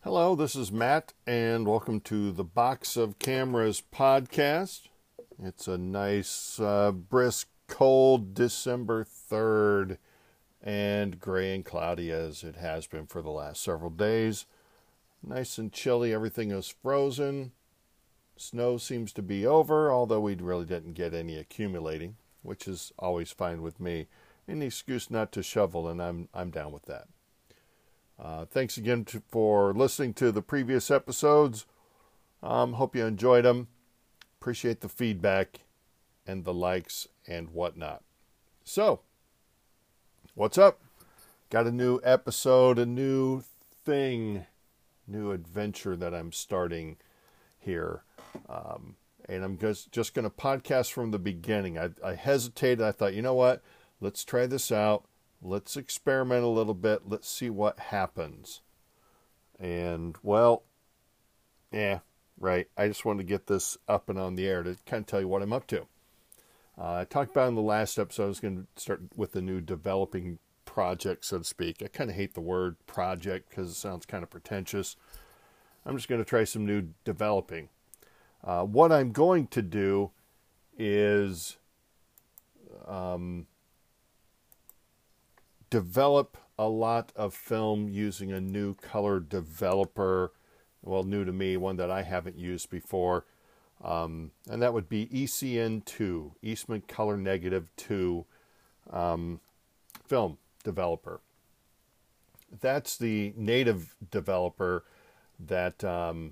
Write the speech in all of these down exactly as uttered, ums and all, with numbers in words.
Hello, this is Matt, and welcome to the Box of Cameras podcast. It's a nice, uh, brisk, cold December third, and gray and cloudy as it has been for the last several days. Nice and chilly, everything is frozen. Snow seems to be over, although we really didn't get any accumulating, which is always fine with me. Any excuse not to shovel, and I'm I'm down with that. Uh, thanks again to, for listening to the previous episodes. Um, hope you enjoyed them. Appreciate the feedback and the likes and whatnot. So, what's up? Got a new episode, a new thing, new adventure that I'm starting here. Um, and I'm just, just going to podcast from the beginning. I, I hesitated. I thought, you know what? Let's try this out. Let's experiment a little bit. Let's see what happens. And, well, yeah, right. I just wanted to get this up and on the air to kind of tell you what I'm up to. Uh, I talked about in the last episode, I was going to start with a new developing project, so to speak. I kind of hate the word project because it sounds kind of pretentious. I'm just going to try some new developing. Uh, what I'm going to do is... Um, develop a lot of film using a new color developer, well, new to me, one that I haven't used before, um, and that would be E C N two, Eastman Color Negative two um, film developer. That's the native developer that um,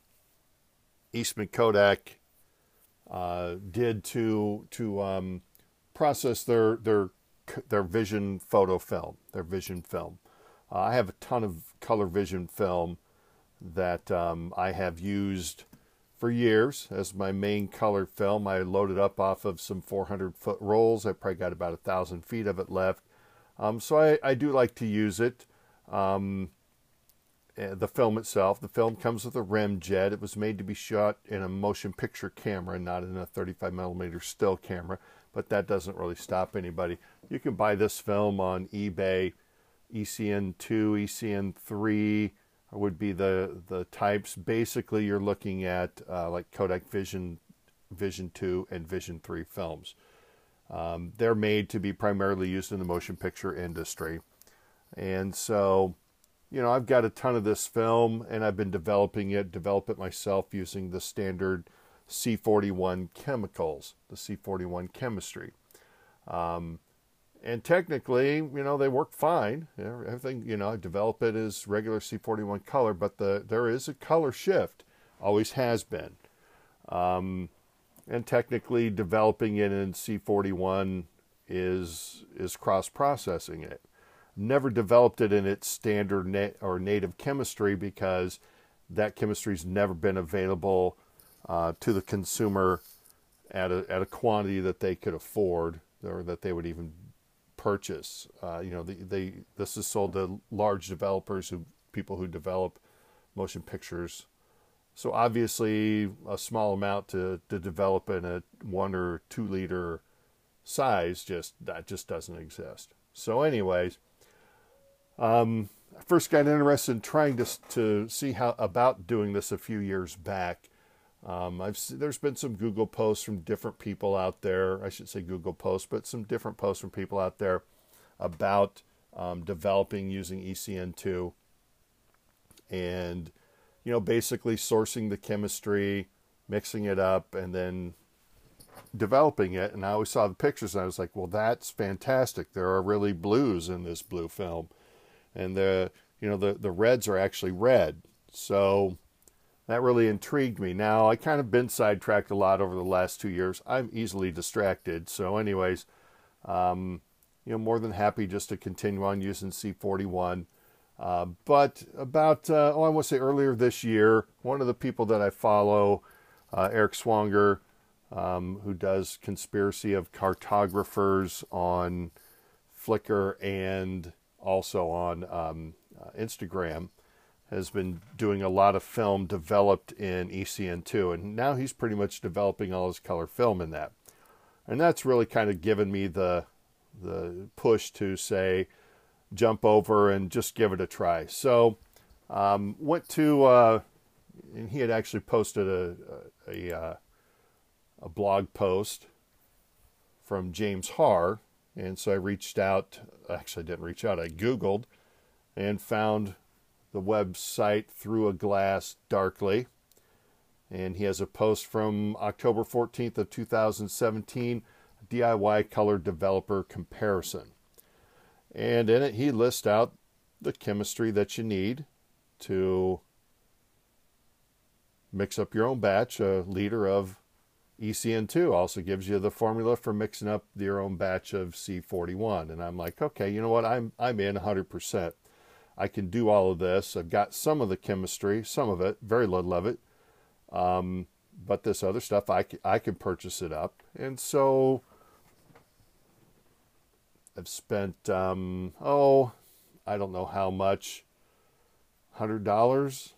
Eastman Kodak uh, did to to um, process their their their Vision photo film, their Vision film. Uh, I have a ton of color Vision film that um, I have used for years as my main color film. I loaded up off of some four hundred foot rolls. I probably got about a thousand feet of it left. Um, so I, I do like to use it. Um, the film itself, the film comes with a Remjet. It was made to be shot in a motion picture camera, not in a thirty-five millimeter still camera. But that doesn't really stop anybody. You can buy this film on eBay. E C N two, E C N three would be the, the types. Basically, you're looking at uh, like Kodak Vision, Vision two, and Vision three films. Um, they're made to be primarily used in the motion picture industry. And so, you know, I've got a ton of this film, and I've been developing it, develop it myself using the standard C forty-one chemicals, the C forty-one chemistry. Um, and technically, you know, they work fine. Everything, you know, I develop it as regular C forty-one color, but the there is a color shift, always has been. Um, and technically, developing it in C forty-one is is cross-processing it. Never developed it in its standard na- or native chemistry because that chemistry's never been available Uh, to the consumer at a at a quantity that they could afford or that they would even purchase. Uh, you know, they, they this is sold to large developers, who people who develop motion pictures. So obviously, a small amount to to develop in a one or two liter size just that just doesn't exist. So, anyways, um, I first got interested in trying to to see how about doing this a few years back. Um, I've there's been some Google posts from different people out there. I should say Google posts, but some different posts from people out there about um, developing using E C N two, and you know, basically sourcing the chemistry, mixing it up, and then developing it. And I always saw the pictures, and I was like, "Well, that's fantastic. There are really blues in this blue film, and the you know the the reds are actually red." So that really intrigued me. Now, I kind of been sidetracked a lot over the last two years. I'm easily distracted. So anyways, um, you know, more than happy just to continue on using C forty-one. Uh, but about, uh, oh, I want to say earlier this year, one of the people that I follow, uh, Eric Swanger, um, who does Conspiracy of Cartographers on Flickr and also on um, uh, Instagram, has been doing a lot of film developed in E C N two, and now he's pretty much developing all his color film in that. And that's really kind of given me the the push to say, jump over and just give it a try. So Um, went to, uh, and he had actually posted a, a, a, uh, a blog post from James Haar. And so I reached out, actually I didn't reach out, I Googled and found the website Through a Glass Darkly. And he has a post from October fourteenth of two thousand seventeen, D I Y color developer comparison. And in it he lists out the chemistry that you need to mix up your own batch. A liter of E C N two also gives you the formula for mixing up your own batch of C forty-one. And I'm like, okay, you know what? I'm I'm in one hundred percent. I can do all of this. I've got some of the chemistry, some of it, very little of it. Um, but this other stuff, I can, I can purchase it up. And so I've spent, um, oh, I don't know how much, one hundred dollars.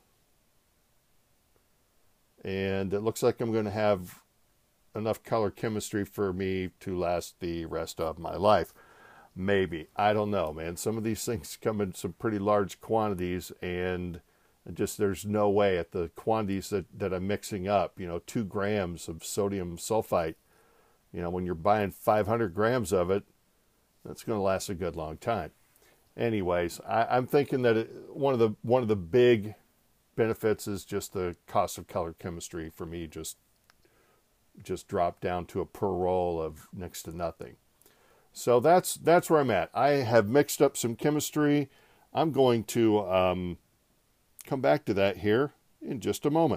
And it looks like I'm going to have enough color chemistry for me to last the rest of my life. Maybe. I don't know, man. Some of these things come in some pretty large quantities, and just there's no way at the quantities that, that I'm mixing up, you know, two grams of sodium sulfite, you know, when you're buying five hundred grams of it, that's going to last a good long time. Anyways, I, I'm thinking that it, one of the one of the big benefits is just the cost of color chemistry for me just just dropped down to a per roll of next to nothing. So that's that's where I'm at. I have mixed up some chemistry. I'm going to um, come back to that here in just a moment.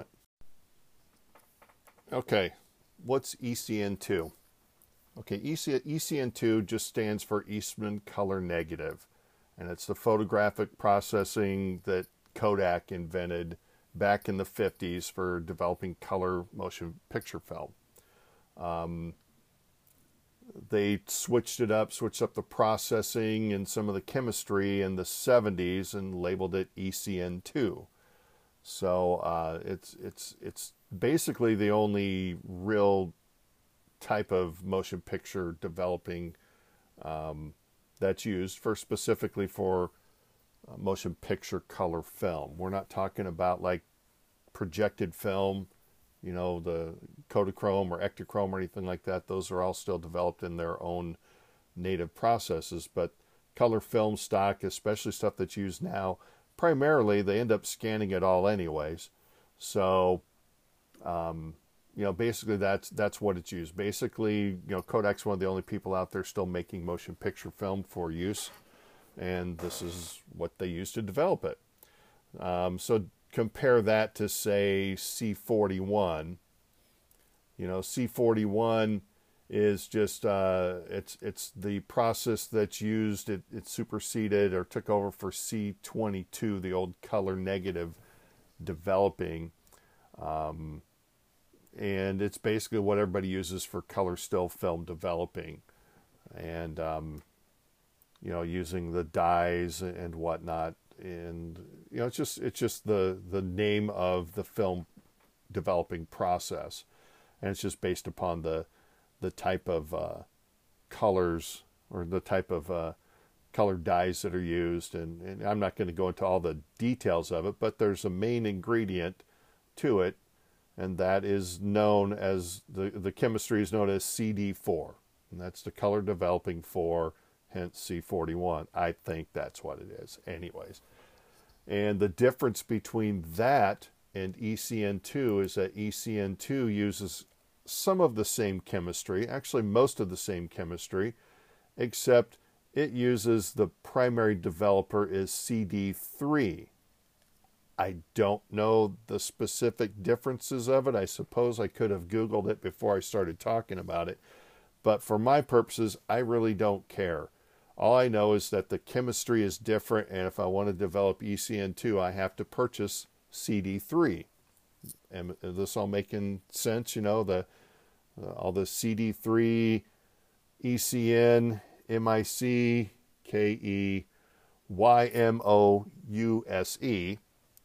Okay, what's E C N two? Okay, E C N two just stands for Eastman Color Negative, and it's the photographic processing that Kodak invented back in the fifties for developing color motion picture film. Um, they switched it up, switched up the processing and some of the chemistry in the seventies and labeled it E C N two. So uh, it's it's it's basically the only real type of motion picture developing um, that's used for specifically for uh, motion picture color film. We're not talking about like projected film, you know, the Kodachrome or Ektachrome or anything like that. Those are all still developed in their own native processes. But color film stock, especially stuff that's used now, primarily they end up scanning it all anyways. So, um, you know, basically that's that's what it's used. Basically, you know, Kodak's one of the only people out there still making motion picture film for use, and this is what they use to develop it. Um, so compare that to, say, C forty-one. You know, C forty-one is just uh, it's it's the process that's used. It, it superseded or took over for C twenty-two, the old color negative developing. Um, and it's basically what everybody uses for color still film developing, and um, you know, using the dyes and whatnot. And you know, it's just it's just the the name of the film developing process, and it's just based upon the the type of uh, colors or the type of uh, color dyes that are used. And, and I'm not going to go into all the details of it, but there's a main ingredient to it, and that is known as the the chemistry is known as C D four, and that's the color developing four. Hence C forty-one. I think that's what it is. Anyways. And the difference between that and E C N two is that E C N two uses some of the same chemistry, actually most of the same chemistry, except it uses the primary developer is C D three. I don't know the specific differences of it. I suppose I could have Googled it before I started talking about it. But for my purposes, I really don't care. All I know is that the chemistry is different, and if I want to develop E C N two, I have to purchase C D three. And is this all making sense? You know, the uh, all the C D three, E C N, M I C, K E, Y M O U S E.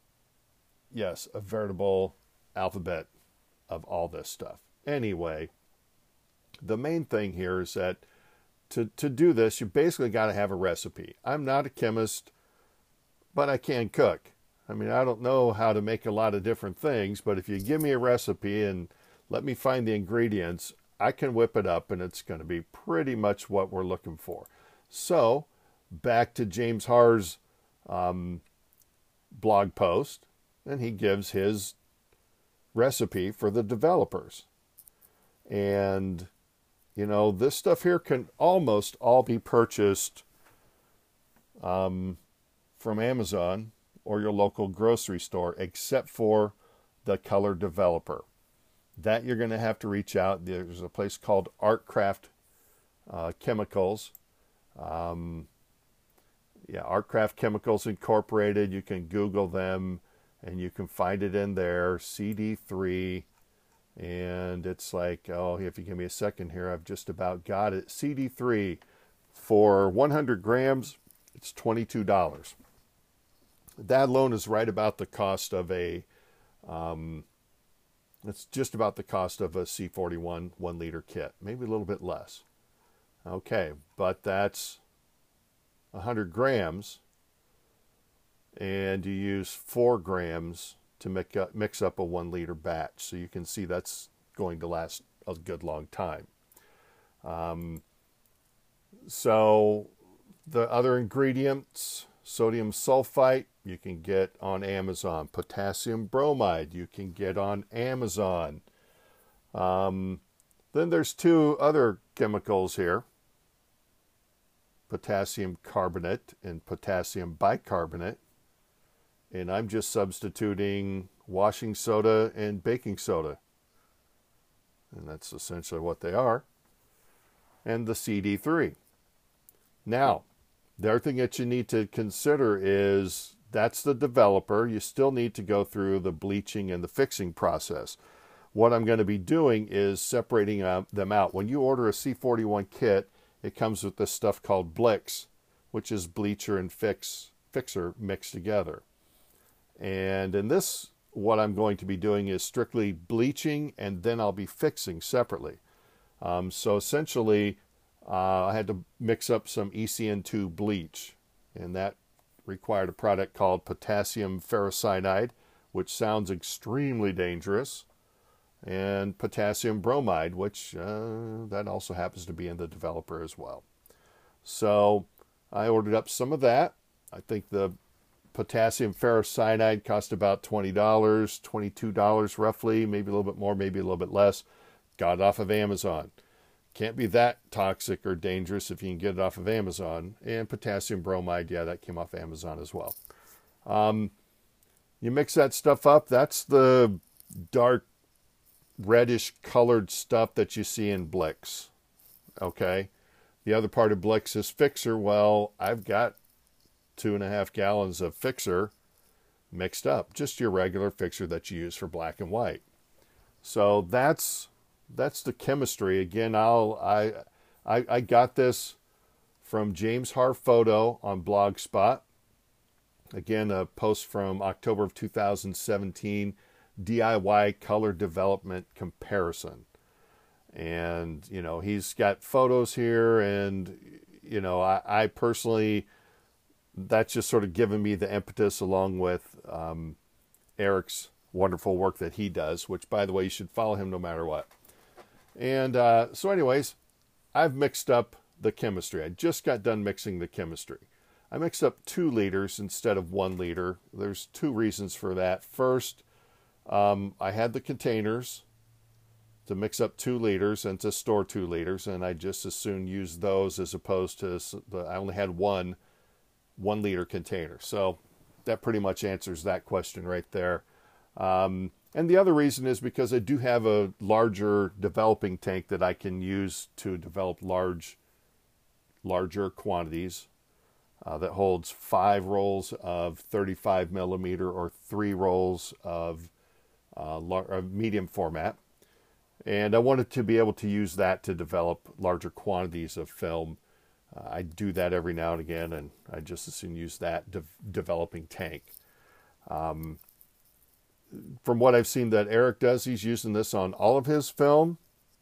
Yes, a veritable alphabet of all this stuff. Anyway, the main thing here is that To, to do this, you basically got to have a recipe. I'm not a chemist, but I can cook. I mean, I don't know how to make a lot of different things, but if you give me a recipe and let me find the ingredients, I can whip it up and it's going to be pretty much what we're looking for. So, back to James Harr's um, blog post, and he gives his recipe for the developers. And, you know, this stuff here can almost all be purchased um, from Amazon or your local grocery store, except for the color developer. That you're going to have to reach out. There's a place called Artcraft uh, Chemicals. Um, yeah, Artcraft Chemicals Incorporated. You can Google them, and you can find it in there, C D three. And it's like, oh, if you give me a second here, I've just about got it. C D three for one hundred grams, it's twenty-two dollars. That alone is right about the cost of a, um, it's just about the cost of a C forty-one one liter kit, maybe a little bit less. Okay, but that's one hundred grams, and you use four grams to mix up, mix up a one liter batch. So you can see that's going to last a good long time. Um, so the other ingredients, sodium sulfite, you can get on Amazon. Potassium bromide, you can get on Amazon. Um, then there's two other chemicals here, potassium carbonate and potassium bicarbonate. And I'm just substituting washing soda and baking soda. And that's essentially what they are. And the C D three. Now, the other thing that you need to consider is that's the developer. You still need to go through the bleaching and the fixing process. What I'm going to be doing is separating uh, them out. When you order a C forty-one kit, it comes with this stuff called Blix, which is bleacher and fix fixer mixed together. And in this, what I'm going to be doing is strictly bleaching, and then I'll be fixing separately. Um, so essentially, uh, I had to mix up some E C N two bleach, and that required a product called potassium ferrocyanide, which sounds extremely dangerous, and potassium bromide, which uh, that also happens to be in the developer as well. So I ordered up some of that. I think the potassium ferrocyanide cost about twenty dollars, twenty-two dollars roughly, maybe a little bit more, maybe a little bit less. Got it off of Amazon. Can't be that toxic or dangerous if you can get it off of Amazon. And potassium bromide, yeah, that came off Amazon as well. Um, you mix that stuff up. That's the dark reddish colored stuff that you see in Blix. Okay. The other part of Blix is fixer. Well, I've got two and a half gallons of fixer mixed up. Just your regular fixer that you use for black and white. So that's that's the chemistry. Again, I'll I I, I got this from James Har Photo on Blogspot. Again, a post from October of two thousand seventeen, D I Y color development comparison. And, you know, he's got photos here, and, you know, I, I personally, that's just sort of given me the impetus along with um, Eric's wonderful work that he does, which, by the way, you should follow him no matter what. And uh, so anyways, I've mixed up the chemistry. I just got done mixing the chemistry. I mixed up two liters instead of one liter. There's two reasons for that. First, um, I had the containers to mix up two liters and to store two liters, and I just as soon use those as opposed to, I only had one one liter container. So that pretty much answers that question right there. Um, and the other reason is because I do have a larger developing tank that I can use to develop large, larger quantities uh, that holds five rolls of thirty-five millimeter or three rolls of, uh, lar- of medium format. And I wanted to be able to use that to develop larger quantities of film. Uh, I do that every now and again, and I just as soon use that de- developing tank. Um, from what I've seen that Eric does, he's using this on all of his film.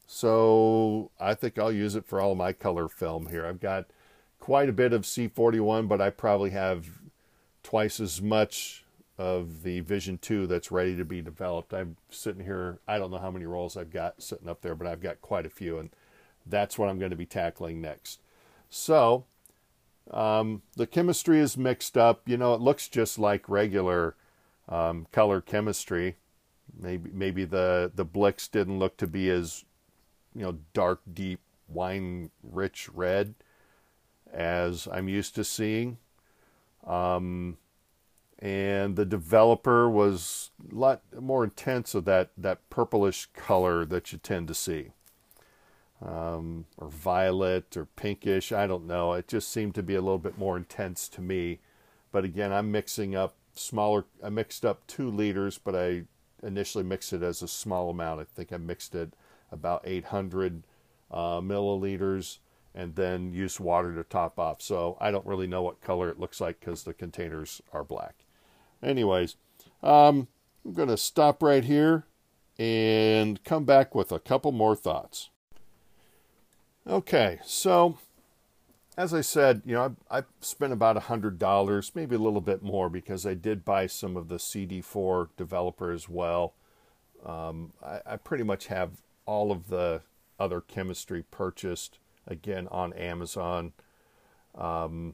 So I think I'll use it for all of my color film here. I've got quite a bit of C forty-one, but I probably have twice as much of the Vision two that's ready to be developed. I'm sitting here, I don't know how many rolls I've got sitting up there, but I've got quite a few, and that's what I'm going to be tackling next. So um, the chemistry is mixed up. You know, it looks just like regular um, color chemistry. Maybe maybe the, the Bliks didn't look to be as, you know, dark, deep, wine-rich red as I'm used to seeing. Um, and the developer was a lot more intense of that, that purplish color that you tend to see. Um, or violet or pinkish, I don't know. It just seemed to be a little bit more intense to me. But again, I'm mixing up smaller, I mixed up two liters, but I initially mixed it as a small amount. I think I mixed it about eight hundred uh, milliliters, and then used water to top off. So I don't really know what color it looks like because the containers are black. Anyways, um, I'm going to stop right here and come back with a couple more thoughts. Okay, so as I said, you know, I, I spent about one hundred dollars, maybe a little bit more, because I did buy some of the C D four developer as well. Um, I, I pretty much have all of the other chemistry purchased, again, on Amazon. Um,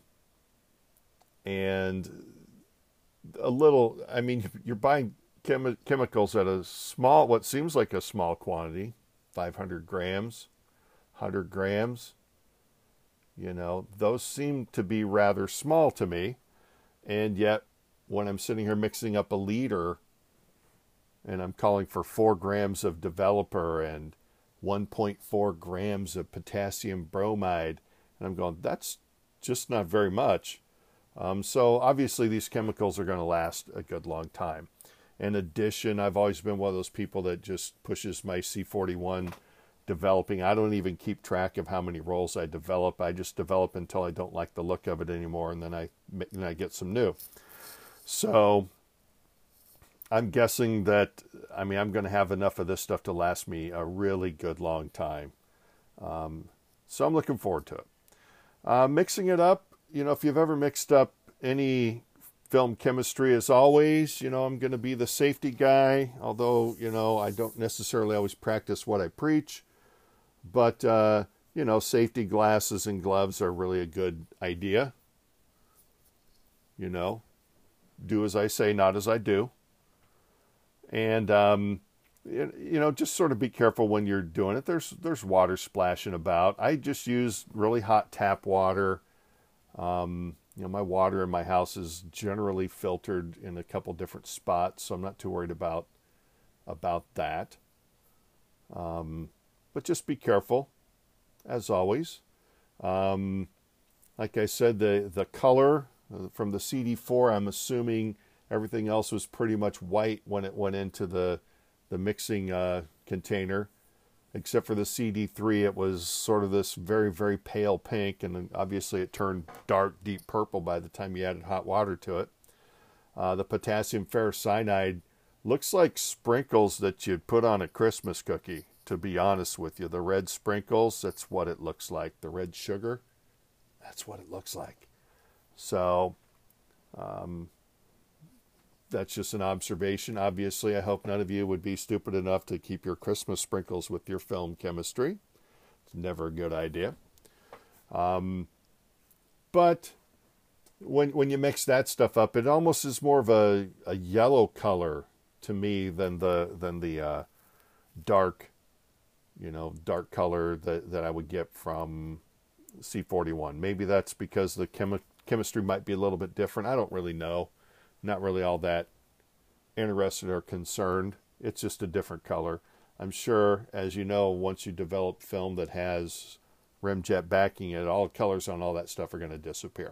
and a little, I mean, you're buying chemi chemicals at a small, what seems like a small quantity, five hundred grams, one hundred grams. You know, those seem to be rather small to me. And yet, when I'm sitting here mixing up a liter, and I'm calling for four grams of developer and one point four grams of potassium bromide, and I'm going, that's just not very much. Um, so obviously these chemicals are going to last a good long time. In addition, I've always been one of those people that just pushes my C forty-one developing. I don't even keep track of how many rolls I develop. I just develop until I don't like the look of it anymore, and then I, then I get some new. So I'm guessing that, I mean, I'm going to have enough of this stuff to last me a really good long time. Um, so I'm looking forward to it. Uh, mixing it up, you know, if you've ever mixed up any film chemistry, as always, you know, I'm going to be the safety guy, although, you know, I don't necessarily always practice what I preach. But, uh, you know, safety glasses and gloves are really a good idea. You know, do as I say, not as I do. And, um, you, you know, just sort of be careful when you're doing it. There's there's water splashing about. I just use really hot tap water. Um, you know, my water in my house is generally filtered in a couple different spots, so I'm not too worried about, about that. Um, but just be careful, as always. Um, like I said, the, the color from the C D four, I'm assuming everything else was pretty much white when it went into the the mixing uh, container, except for the C D three. It was sort of this very, very pale pink, and then obviously it turned dark, deep purple by the time you added hot water to it. Uh, the potassium ferrocyanide looks like sprinkles that you'd put on a Christmas cookie, to be honest with you. The red sprinkles, that's what it looks like. The red sugar, that's what it looks like. So, um, that's just an observation. Obviously, I hope none of you would be stupid enough to keep your Christmas sprinkles with your film chemistry. It's never a good idea. Um, but when when you mix that stuff up, it almost is more of a, a yellow color to me than the than the uh, dark, you know, dark color that, that I would get from C forty-one. Maybe that's because the chemi chemistry might be a little bit different. I don't really know. Not really all that interested or concerned. It's just a different color. I'm sure, as you know, once you develop film that has Remjet backing it, all colors on all that stuff are going to disappear.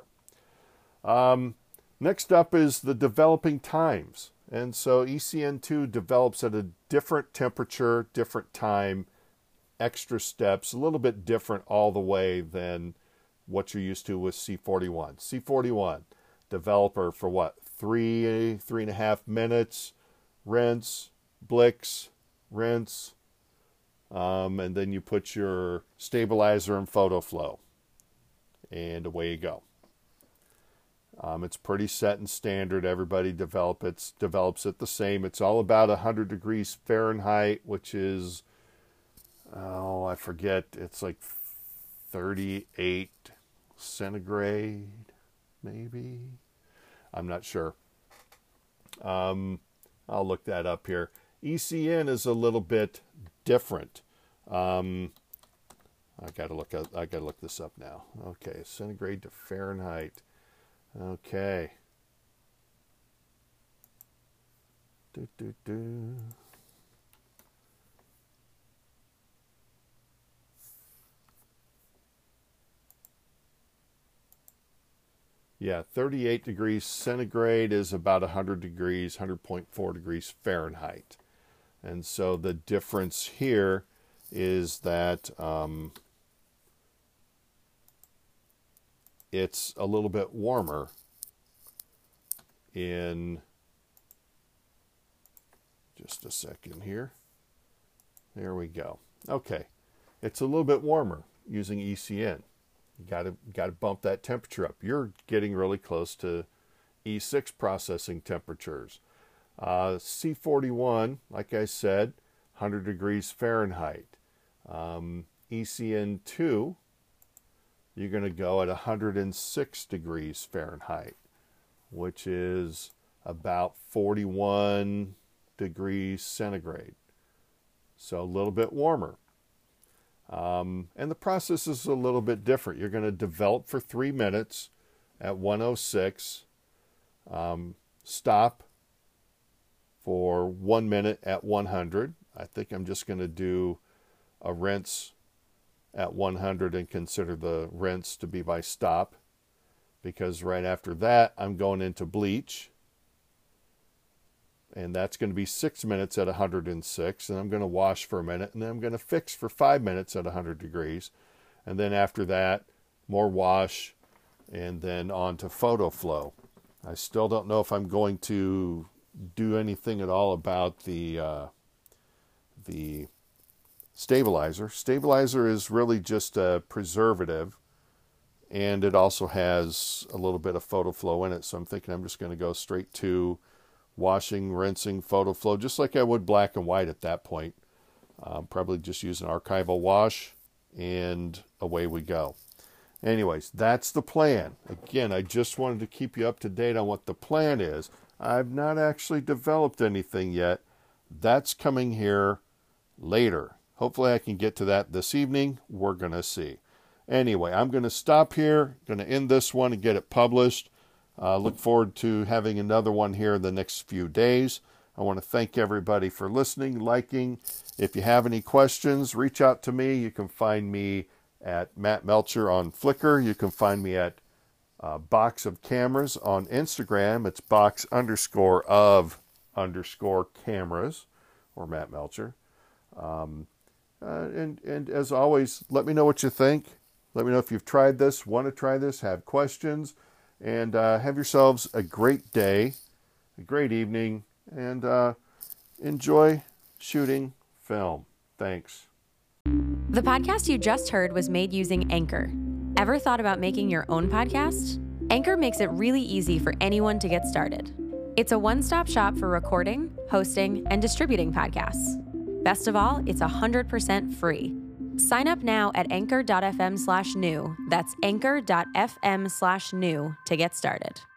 Um, next up is the developing times. And so E C N two develops at a different temperature, different time, extra steps, a little bit different all the way than what you're used to with C forty-one. C forty-one, developer for what? Three, three and a half minutes, rinse, Bliks, rinse, um, and then you put your stabilizer and photo flow, and away you go. Um, it's pretty set and standard. Everybody develop it, develops it the same. It's all about one hundred degrees Fahrenheit, which is, oh, I forget. It's like thirty-eight centigrade, maybe. I'm not sure. Um, I'll look that up here. E C N is a little bit different. Um, I gotta look. Up, I gotta look this up now. Okay, centigrade to Fahrenheit. Okay. Do do do. Yeah, thirty-eight degrees centigrade is about one hundred degrees, one hundred point four degrees Fahrenheit. And so the difference here is that um, it's a little bit warmer in, just a second here. There we go. Okay, it's a little bit warmer using E C N. You got to got to bump that temperature up. You're getting really close to E six processing temperatures. Uh, C forty-one, like I said, one hundred degrees Fahrenheit. Um, E C N two, you're going to go at one hundred six degrees Fahrenheit, which is about forty-one degrees centigrade. So a little bit warmer. Um, and the process is a little bit different. You're going to develop for three minutes at one oh six, um, stop for one minute at one hundred. I think I'm just going to do a rinse at one hundred and consider the rinse to be by stop, because right after that I'm going into bleach. And that's going to be six minutes at one hundred six. And I'm going to wash for a minute. And then I'm going to fix for five minutes at one hundred degrees. And then after that, more wash. And then on to photo flow. I still don't know if I'm going to do anything at all about the, uh, the stabilizer. Stabilizer is really just a preservative. And it also has a little bit of photo flow in it. So I'm thinking I'm just going to go straight to washing, rinsing, photo flow, just like I would black and white at that point. Um, probably just use an archival wash, and away we go. Anyways, that's the plan. Again, I just wanted to keep you up to date on what the plan is. I've not actually developed anything yet. That's coming here later. Hopefully I can get to that this evening. We're going to see. Anyway, I'm going to stop here. Going to end this one and get it published. Uh, look forward to having another one here in the next few days. I want to thank everybody for listening, liking. If you have any questions, reach out to me. You can find me at Matt Melcher on Flickr. You can find me at uh, Box of Cameras on Instagram. It's box underscore of underscore cameras, or Matt Melcher. Um, uh, and, and as always, let me know what you think. Let me know if you've tried this, want to try this, have questions. And uh, have yourselves a great day, a great evening, and uh, enjoy shooting film. Thanks. The podcast you just heard was made using Anchor. Ever thought about making your own podcast? Anchor makes it really easy for anyone to get started. It's a one-stop shop for recording, hosting, and distributing podcasts. Best of all, it's one hundred percent free. Sign up now at anchor.fm slash new. That's anchor.fm slash new to get started.